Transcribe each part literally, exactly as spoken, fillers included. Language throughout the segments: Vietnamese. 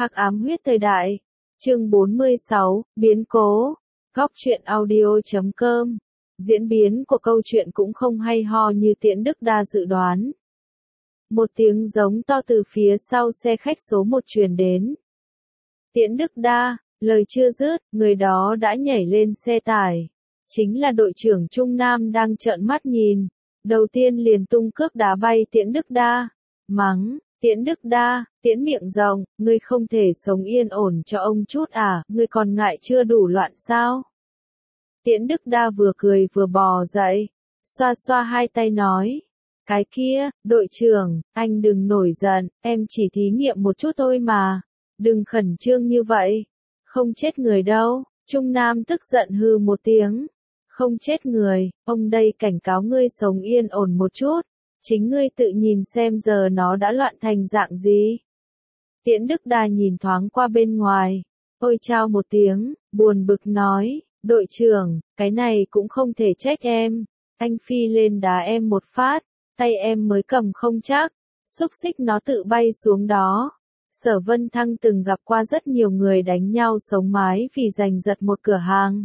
Hắc ám huyết thời đại. Chương bốn mươi sáu, biến cố. Góc truyện audio chấm com. Diễn biến của câu chuyện cũng không hay ho như Tiễn Đức Đa dự đoán. Một tiếng giống to từ phía sau xe khách số một truyền đến. Tiễn Đức Đa, lời chưa dứt, người đó đã nhảy lên xe tải. Chính là đội trưởng Trung Nam đang trợn mắt nhìn. Đầu tiên liền tung cước đá bay Tiễn Đức Đa. Mắng, Tiễn Đức Đa, Tiễn miệng rộng, ngươi không thể sống yên ổn cho ông chút à, ngươi còn ngại chưa đủ loạn sao? Tiễn Đức Đa vừa cười vừa bò dậy, xoa xoa hai tay nói. Cái kia, đội trưởng, anh đừng nổi giận, em chỉ thí nghiệm một chút thôi mà. Đừng khẩn trương như vậy. Không chết người đâu. Trung Nam tức giận hừ một tiếng. Không chết người, ông đây cảnh cáo ngươi sống yên ổn một chút. Chính ngươi tự nhìn xem giờ nó đã loạn thành dạng gì. Tiễn Đức Đa nhìn thoáng qua bên ngoài. Ôi chao một tiếng, buồn bực nói. Đội trưởng, cái này cũng không thể trách em. Anh phi lên đá em một phát. Tay em mới cầm không chắc. Xúc xích nó tự bay xuống đó. Sở Vân Thăng từng gặp qua rất nhiều người đánh nhau sống mái vì giành giật một cửa hàng.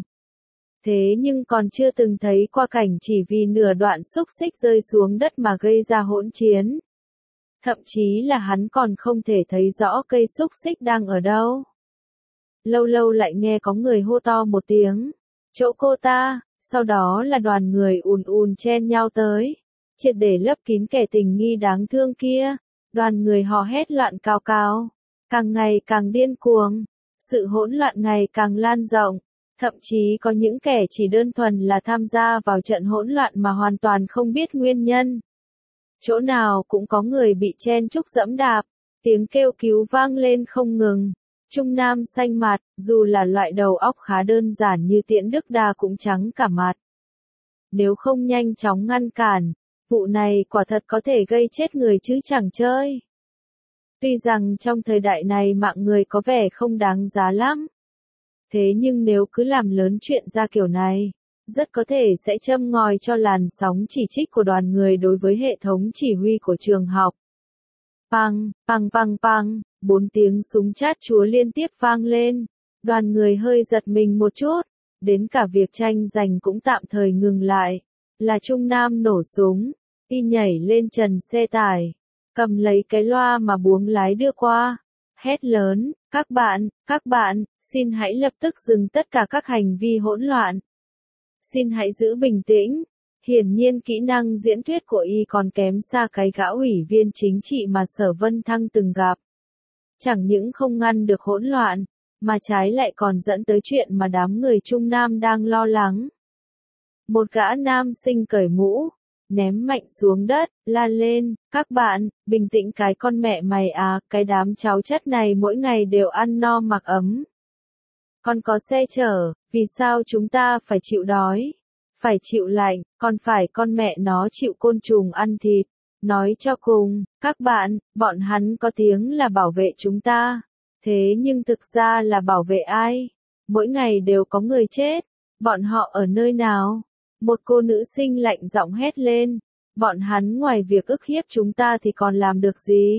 Thế nhưng còn chưa từng thấy qua cảnh chỉ vì nửa đoạn xúc xích rơi xuống đất mà gây ra hỗn chiến. Thậm chí là hắn còn không thể thấy rõ cây xúc xích đang ở đâu. Lâu lâu lại nghe có người hô to một tiếng. Chỗ cô ta, sau đó là đoàn người ùn ùn chen nhau tới. Triệt để lấp kín kẻ tình nghi đáng thương kia. Đoàn người hò hét loạn cao cao. Càng ngày càng điên cuồng. Sự hỗn loạn ngày càng lan rộng. Thậm chí có những kẻ chỉ đơn thuần là tham gia vào trận hỗn loạn mà hoàn toàn không biết nguyên nhân. Chỗ nào cũng có người bị chen chúc dẫm đạp, tiếng kêu cứu vang lên không ngừng. Trung Nam xanh mặt, dù là loại đầu óc khá đơn giản như Tiễn Đức Đa cũng trắng cả mặt. Nếu không nhanh chóng ngăn cản, vụ này quả thật có thể gây chết người chứ chẳng chơi. Tuy rằng trong thời đại này mạng người có vẻ không đáng giá lắm. Thế nhưng nếu cứ làm lớn chuyện ra kiểu này, rất có thể sẽ châm ngòi cho làn sóng chỉ trích của đoàn người đối với hệ thống chỉ huy của trường học. Păng, păng păng păng, bốn tiếng súng chát chúa liên tiếp vang lên. Đoàn người hơi giật mình một chút, đến cả việc tranh giành cũng tạm thời ngừng lại. Là Trung Nam nổ súng, y nhảy lên trần xe tải, cầm lấy cái loa mà buồng lái đưa qua. Hét lớn, các bạn, các bạn, xin hãy lập tức dừng tất cả các hành vi hỗn loạn. Xin hãy giữ bình tĩnh. Hiển nhiên kỹ năng diễn thuyết của y còn kém xa cái gã ủy viên chính trị mà Sở Vân Thăng từng gặp. Chẳng những không ngăn được hỗn loạn, mà trái lại còn dẫn tới chuyện mà đám người Trung Nam đang lo lắng. Một gã nam sinh cởi mũ, ném mạnh xuống đất, la lên, các bạn, bình tĩnh cái con mẹ mày à, cái đám cháu chất này mỗi ngày đều ăn no mặc ấm. Còn có xe chở, vì sao chúng ta phải chịu đói, phải chịu lạnh, còn phải con mẹ nó chịu côn trùng ăn thịt. Nói cho cùng, các bạn, bọn hắn có tiếng là bảo vệ chúng ta. Thế nhưng thực ra là bảo vệ ai? Mỗi ngày đều có người chết. Bọn họ ở nơi nào? Một cô nữ sinh lạnh giọng hét lên. Bọn hắn ngoài việc ức hiếp chúng ta thì còn làm được gì?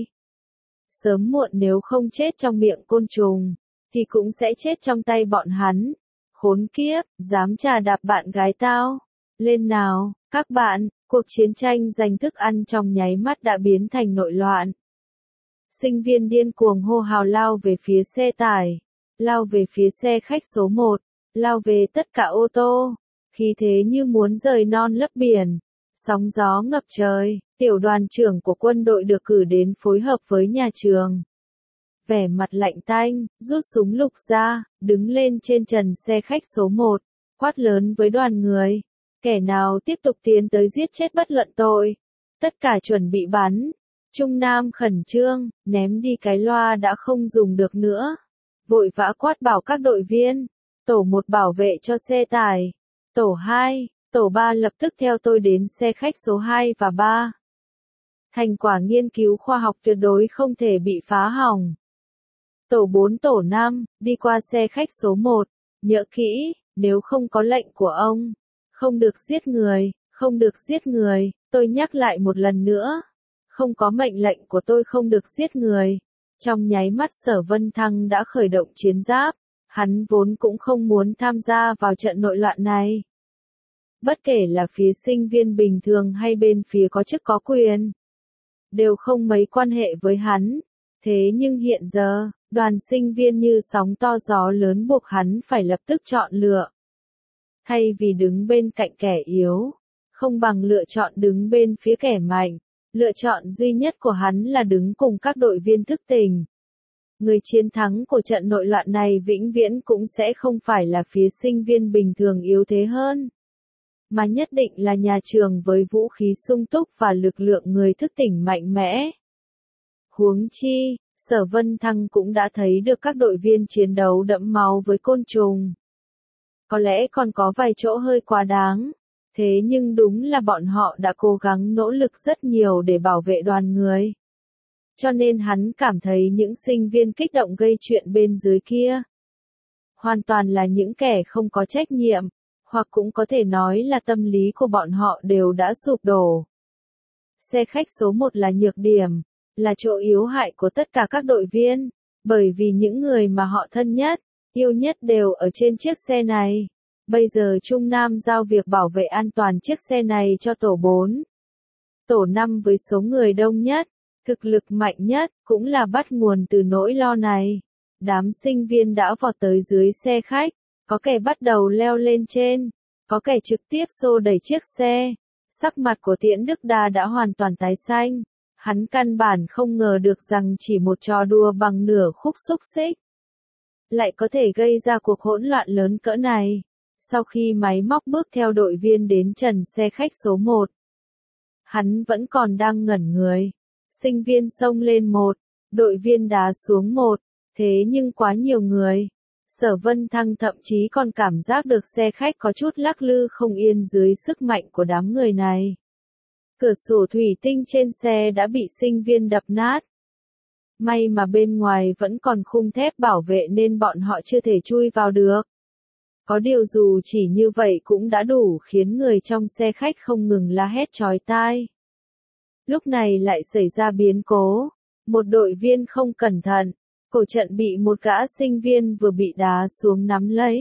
Sớm muộn nếu không chết trong miệng côn trùng, thì cũng sẽ chết trong tay bọn hắn. Khốn kiếp, dám trà đạp bạn gái tao. Lên nào, các bạn, cuộc chiến tranh giành thức ăn trong nháy mắt đã biến thành nội loạn. Sinh viên điên cuồng hô hào lao về phía xe tải, lao về phía xe khách số một, lao về tất cả ô tô, khí thế như muốn rời non lấp biển, sóng gió ngập trời. Tiểu đoàn trưởng của quân đội được cử đến phối hợp với nhà trường. Vẻ mặt lạnh tanh, rút súng lục ra, đứng lên trên trần xe khách số một, quát lớn với đoàn người. Kẻ nào tiếp tục tiến tới giết chết bất luận tội. Tất cả chuẩn bị bắn. Trung Nam khẩn trương, ném đi cái loa đã không dùng được nữa. Vội vã quát bảo các đội viên. Tổ một bảo vệ cho xe tải. Tổ hai, tổ ba lập tức theo tôi đến xe khách số hai và ba. Thành quả nghiên cứu khoa học tuyệt đối không thể bị phá hỏng. Tổ bốn tổ năm, đi qua xe khách số một. Nhớ kỹ, nếu không có lệnh của ông, không được giết người, không được giết người, tôi nhắc lại một lần nữa. Không có mệnh lệnh của tôi không được giết người. Trong nháy mắt Sở Vân Thăng đã khởi động chiến giáp, hắn vốn cũng không muốn tham gia vào trận nội loạn này. Bất kể là phía sinh viên bình thường hay bên phía có chức có quyền, đều không mấy quan hệ với hắn. Thế nhưng hiện giờ, đoàn sinh viên như sóng to gió lớn buộc hắn phải lập tức chọn lựa. Thay vì đứng bên cạnh kẻ yếu, không bằng lựa chọn đứng bên phía kẻ mạnh. Lựa chọn duy nhất của hắn là đứng cùng các đội viên thức tỉnh. Người chiến thắng của trận nội loạn này vĩnh viễn cũng sẽ không phải là phía sinh viên bình thường yếu thế hơn, mà nhất định là nhà trường với vũ khí sung túc và lực lượng người thức tỉnh mạnh mẽ. Huống chi, Sở Vân Thăng cũng đã thấy được các đội viên chiến đấu đẫm máu với côn trùng. Có lẽ còn có vài chỗ hơi quá đáng, thế nhưng đúng là bọn họ đã cố gắng nỗ lực rất nhiều để bảo vệ đoàn người. Cho nên hắn cảm thấy những sinh viên kích động gây chuyện bên dưới kia hoàn toàn là những kẻ không có trách nhiệm, hoặc cũng có thể nói là tâm lý của bọn họ đều đã sụp đổ. Xe khách số một là nhược điểm, là chỗ yếu hại của tất cả các đội viên, bởi vì những người mà họ thân nhất, yêu nhất đều ở trên chiếc xe này. Bây giờ Trung Nam giao việc bảo vệ an toàn chiếc xe này cho tổ bốn. Tổ năm với số người đông nhất, thực lực mạnh nhất, cũng là bắt nguồn từ nỗi lo này. Đám sinh viên đã vọt tới dưới xe khách, có kẻ bắt đầu leo lên trên, có kẻ trực tiếp xô đẩy chiếc xe. Sắc mặt của Tiễn Đức Đa đã hoàn toàn tái xanh. Hắn căn bản không ngờ được rằng chỉ một trò đùa bằng nửa khúc xúc xích lại có thể gây ra cuộc hỗn loạn lớn cỡ này. Sau khi máy móc bước theo đội viên đến trần xe khách số một, hắn vẫn còn đang ngẩn người. Sinh viên xông lên một, đội viên đá xuống một, thế nhưng quá nhiều người. Sở Vân Thăng thậm chí còn cảm giác được xe khách có chút lắc lư không yên dưới sức mạnh của đám người này. Cửa sổ thủy tinh trên xe đã bị sinh viên đập nát. May mà bên ngoài vẫn còn khung thép bảo vệ nên bọn họ chưa thể chui vào được. Có điều dù chỉ như vậy cũng đã đủ khiến người trong xe khách không ngừng la hét chói tai. Lúc này lại xảy ra biến cố. Một đội viên không cẩn thận, cổ trận bị một gã sinh viên vừa bị đá xuống nắm lấy.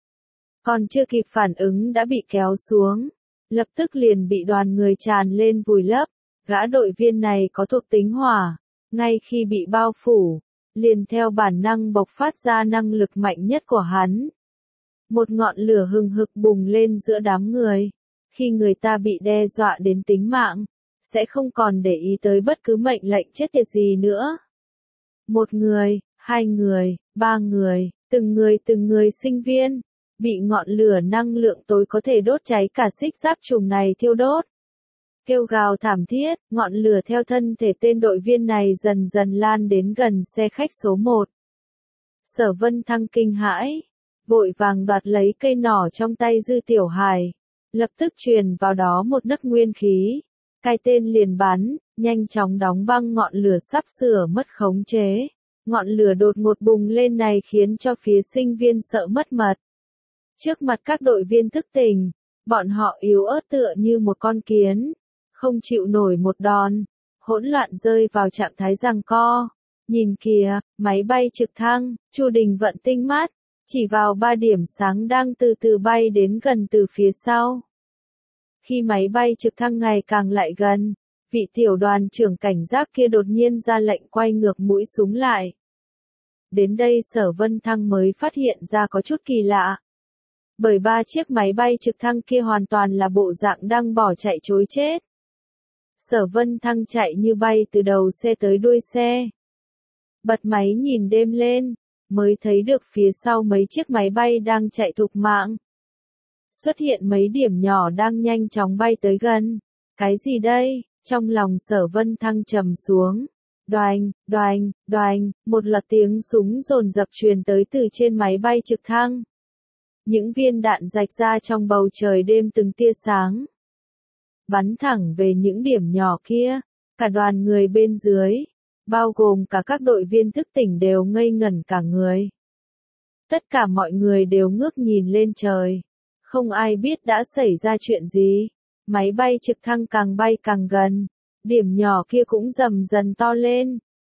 Còn chưa kịp phản ứng đã bị kéo xuống, lập tức liền bị đoàn người tràn lên vùi lấp. Gã đội viên này có thuộc tính hỏa, ngay khi bị bao phủ, liền theo bản năng bộc phát ra năng lực mạnh nhất của hắn. Một ngọn lửa hừng hực bùng lên giữa đám người. Khi người ta bị đe dọa đến tính mạng, sẽ không còn để ý tới bất cứ mệnh lệnh chết tiệt gì nữa. Một người, hai người, ba người, từng người từng người sinh viên, bị ngọn lửa năng lượng tối có thể đốt cháy cả xích giáp trùng này thiêu đốt. Kêu gào thảm thiết, ngọn lửa theo thân thể tên đội viên này dần dần lan đến gần xe khách số một. Sở Vân Thăng kinh hãi, vội vàng đoạt lấy cây nỏ trong tay Dư Tiểu Hải, lập tức truyền vào đó một nấc nguyên khí. Cái tên liền bắn, nhanh chóng đóng băng ngọn lửa sắp sửa mất khống chế. Ngọn lửa đột ngột bùng lên này khiến cho phía sinh viên sợ mất mật. Trước mặt các đội viên thức tỉnh, bọn họ yếu ớt tựa như một con kiến, không chịu nổi một đòn, hỗn loạn rơi vào trạng thái giằng co. Nhìn kìa, máy bay trực thăng, Chu Đình vận tinh mắt, chỉ vào ba điểm sáng đang từ từ bay đến gần từ phía sau. Khi máy bay trực thăng ngày càng lại gần, vị tiểu đoàn trưởng cảnh giác kia đột nhiên ra lệnh quay ngược mũi súng lại. Đến đây Sở Vân Thăng mới phát hiện ra có chút kỳ lạ. Bởi ba chiếc máy bay trực thăng kia hoàn toàn là bộ dạng đang bỏ chạy trối chết. Sở Vân Thăng chạy như bay từ đầu xe tới đuôi xe. Bật máy nhìn đêm lên, mới thấy được phía sau mấy chiếc máy bay đang chạy thục mạng. Xuất hiện mấy điểm nhỏ đang nhanh chóng bay tới gần. Cái gì đây? Trong lòng Sở Vân Thăng trầm xuống. Đoành, đoành, đoành, một loạt tiếng súng dồn dập truyền tới từ trên máy bay trực thăng. Những viên đạn rạch ra trong bầu trời đêm từng tia sáng. Bắn thẳng về những điểm nhỏ kia. Cả đoàn người bên dưới, bao gồm cả các đội viên thức tỉnh đều ngây ngẩn cả người. Tất cả mọi người đều ngước nhìn lên trời. Không ai biết đã xảy ra chuyện gì. Máy bay trực thăng càng bay càng gần. Điểm nhỏ kia cũng dần dần to lên.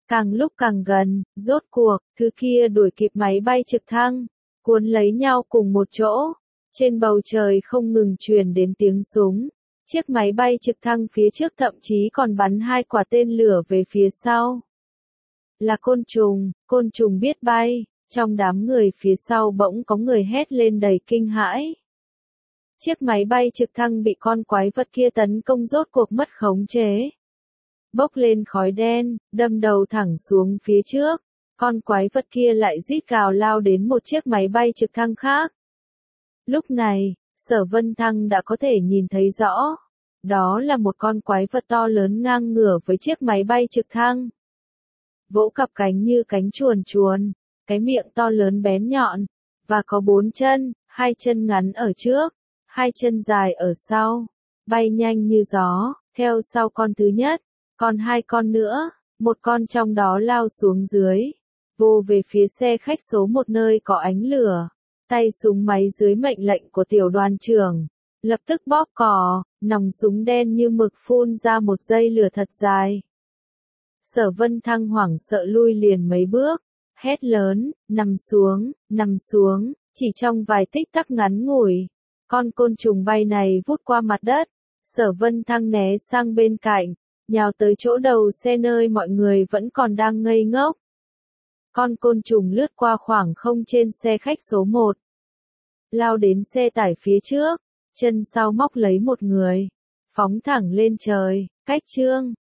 Càng lúc càng gần, rốt cuộc, thứ kia đuổi kịp máy bay trực thăng, cuốn lấy nhau cùng một chỗ. Trên bầu trời không ngừng truyền đến tiếng súng. Chiếc máy bay trực thăng phía trước thậm chí còn bắn hai quả tên lửa về phía sau. Là côn trùng, côn trùng biết bay. Trong đám người phía sau bỗng có người hét lên đầy kinh hãi. Chiếc máy bay trực thăng bị con quái vật kia tấn công rốt cuộc mất khống chế. Bốc lên khói đen, đâm đầu thẳng xuống phía trước. Con quái vật kia lại rít gào lao đến một chiếc máy bay trực thăng khác. Lúc này, Sở Vân Thăng đã có thể nhìn thấy rõ. Đó là một con quái vật to lớn ngang ngửa với chiếc máy bay trực thăng. Vỗ cặp cánh như cánh chuồn chuồn, cái miệng to lớn bén nhọn, và có bốn chân, hai chân ngắn ở trước, hai chân dài ở sau, bay nhanh như gió, theo sau con thứ nhất, còn hai con nữa, một con trong đó lao xuống dưới, vô về phía xe khách số một nơi có ánh lửa, tay súng máy dưới mệnh lệnh của tiểu đoàn trưởng, lập tức bóp cò, nòng súng đen như mực phun ra một dây lửa thật dài. Sở Vân Thăng hoảng sợ lui liền mấy bước, hét lớn, nằm xuống, nằm xuống, chỉ trong vài tích tắc ngắn ngủi. Con côn trùng bay này vút qua mặt đất, Sở Vân Thăng né sang bên cạnh, nhào tới chỗ đầu xe nơi mọi người vẫn còn đang ngây ngốc. Con côn trùng lướt qua khoảng không trên xe khách số một. Lao đến xe tải phía trước, chân sau móc lấy một người, phóng thẳng lên trời, cách chương.